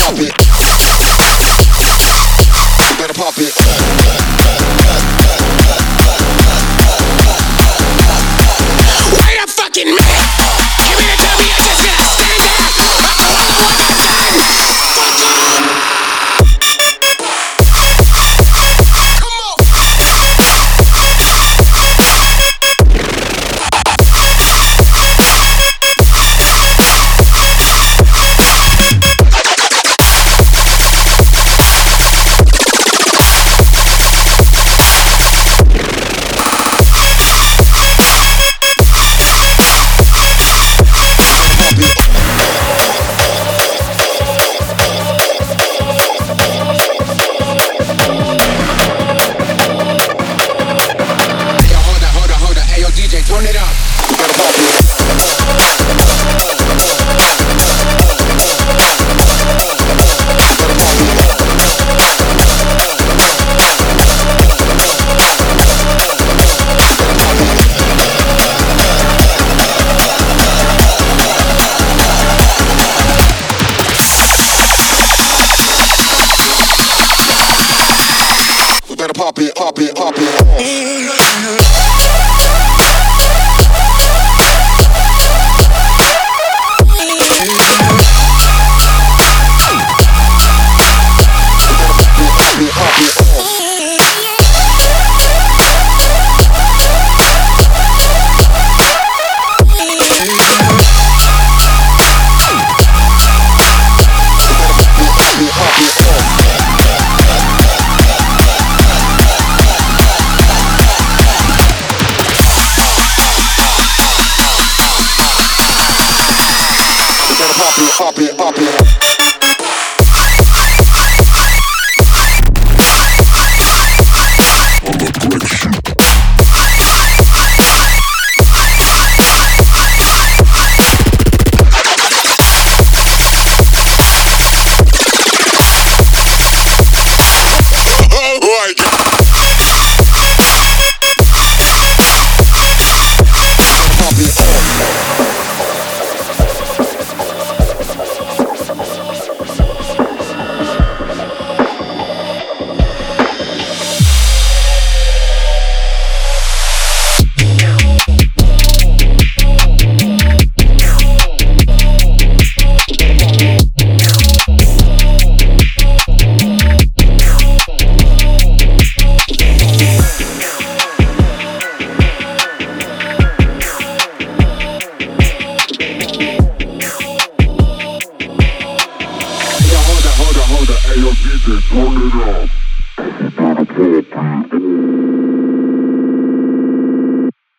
pop it. You better pop it. Wait a fucking minute! You mean to tell me you're just gonna stand there after all the work I've done? Fuck off! Come on! Turn it up. You better pop it. You better pop it, pop it, pop it. Pop it, pop it. Hold up, hey yo DJ, turn it up.